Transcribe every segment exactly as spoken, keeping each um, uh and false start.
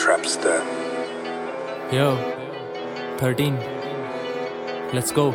Trapster. Yo, thirteen. Let's go.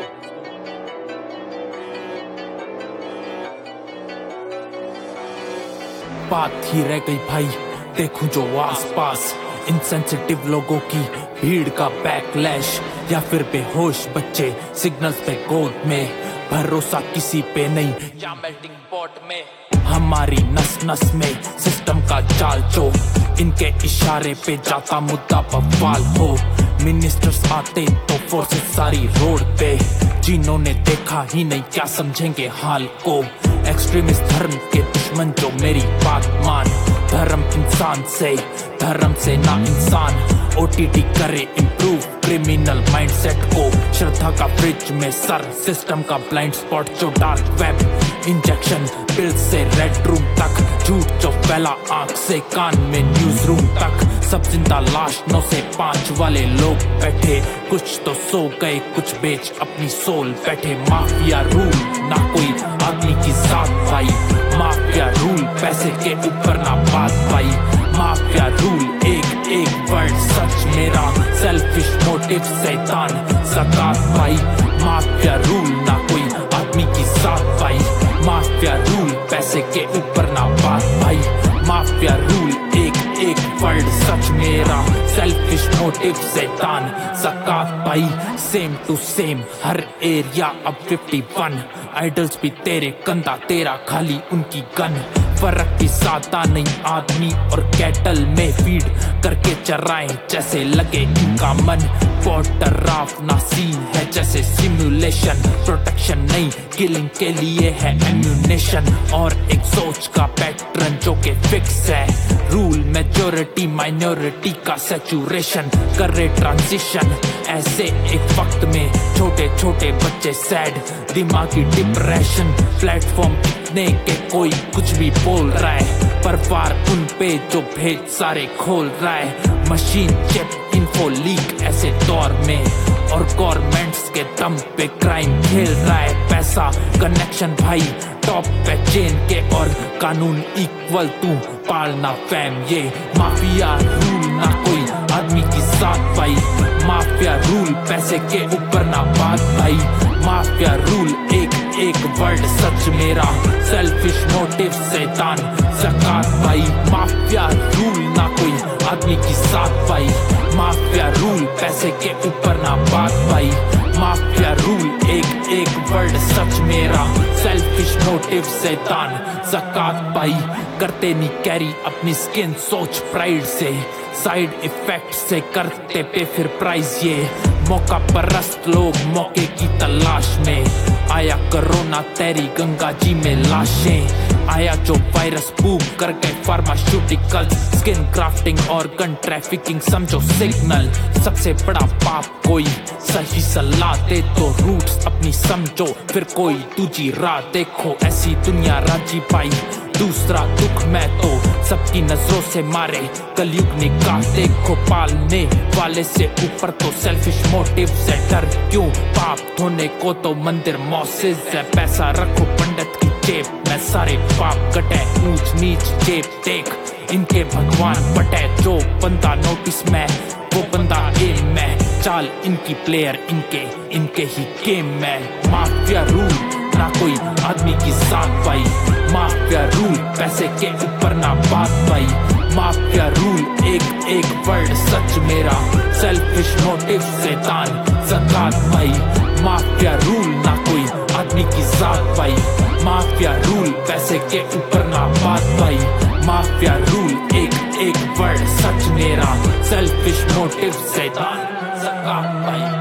बात ही रह गई भाई, देखूं जो आस पास इनसेंसिटिव लोगों की भीड़ का बैकलैश, या फिर बेहोश बच्चे सिग्नल्स पे गोद में, भरोसा किसी पे नहीं या मेल्टिंग पॉट में। हमारी नस नस में सिस्टम का जाल जो इनके इशारे पे जाता मुद्दा बवाल हो। मिनिस्टर्स आते तो फोर्सेस सारी रोड पे, जिन्होंने देखा ही नहीं क्या समझेंगे हाल को। एक्सट्रीमिस्ट धर्म के दुश्मन जो मेरी बात मान, धर्म इंसान से धर्म से ना इंसान। ओटीटी करे इम्प्रूव क्रिमिनल माइंडसेट को, श्रद्धा का फ्रिज में सर, सिस्टम का ब्लाइंड स्पॉट जो डार्क वेब। इंजेक्शन बिल से रेड रूम तक, झूठ जो फैला आंख से कान में न्यूज रूम तक। सब जिंदा लाश नौ से पांच वाले लोग बैठे, कुछ तो सो गए कुछ बेच अपनी सोल बैठे। माफिया रूल ना कोई आदमी की जात भाई, माफिया रूल पैसे के ऊपर ना बात भाई। माफिया रूल एक एक वर्ड सच मेरा, सेल्फिश मोटिव शैतान ज़कात भाई। माफिया रूल ना कोई आदमी की जात भाई, माफिया रूल पैसे के ऊपर ना बात भाई। माफिया रूल एक एक वर्ड सच मेरा, सेल्फिश मोटिव शैतान ज़कात भाई। सेम टू सेम हर एरिया अब फिफ्टी वन, आइडल्स भी तेरे कंधा तेरा खाली उनकी गन। फर्क भी साता नहीं आदमी और कैटल में, फीड करके चराएं जैसे लगे इनका मन। वॉटर राफ ना सीन है जैसे सिमुलेशन, प्रोटेक्शन नहीं किलिंग के लिए है एम्यूनेशन। और एक सोच का पैटर्न जो के फिक्स है, रूल मेजॉरिटी माइनॉरिटी का सैचुरेशन करे ट्रांजिशन। ऐसे एक वक्त में छोटे छोटे बच्चे सैड, दिमागी डिप्रेशन। प्लेटफॉर्म इतने के कोई कुछ भी बोल रहा है, पर वार उन पे जो भेद सारे खोल रहा है। मशीन चिप इन्फो लीक ऐसे दौर में, और गवर्नमेंट्स के दम पे क्राइम खेल रहा है पैसा। कनेक्शन भाई टॉप पे चेन के, और कानून इक्वल तू पालना फैम। ये माफिया रूल ना कोई आदमी की जात भाई, माफिया रूल पैसे के ऊपर ना बात भाई। माफिया रूल एक एक वर्ड सच मेरा, सेल्फिश मोटिव शैतान ज़कात भाई। माफिया रूल ना कोई आदमी की जात भाई, माफिया रूल पैसे के ऊपर ना बात भाई। माफिया रूल एक एक वर्ड सच मेरा, सेल्फिश मोटिव शैतान ज़कात भाई। करते नहीं कैरी अपनी स्किन सोच प्राइड से, साइड इफेक्ट से करते पे फिर प्राइज। ये मौका परस्त लोग मौके की तलाश में, आया कोरोना तेरी गंगा जी में लाशें। आया जो वायरस बूम कर गए फार्मास्यूटिकल, स्किन क्राफ्टिंग और गन ट्रैफिकिंग समझो सिग्नल। सबसे बड़ा पाप कोई सही सलाह दे तो रूट्स अपनी समझो, फिर कोई दूजी राह देखो। ऐसी दुनिया राजी पाई दूसरा दुख मैं तो सबकी नजरों से मारे, कलयुग निकाह देखो। पालने वाले से ऊपर तो सेल्फिश मोटिव से डर क्यों, पाप धोने को तो मंदिर मौसिस है। पैसा रखो पंडित की जेब में, सारे पाप कटे ऊंच नीच जेब देख इनके भगवान बटे। जो बंदा नोटिस में वो बंदा एम में, चाल इनकी प्लेयर इनके इनके ही गेम में। माफिया रूल ना कोई आदमी की जात भाई, माफिया रूल पैसे के ऊपर ना बात भाई। माफिया रूल एक एक वर्ड सच मेरा, सेल्फिश मोटिव शैतान ज़कात भाई। माफिया रूल ना कोई आदमी की जात भाई, माफिया रूल पैसे के ऊपर ना बात भाई। माफिया रूल एक एक वर्ड सच मेरा, सेल्फिश मोटिव शैतान ज़कात भाई।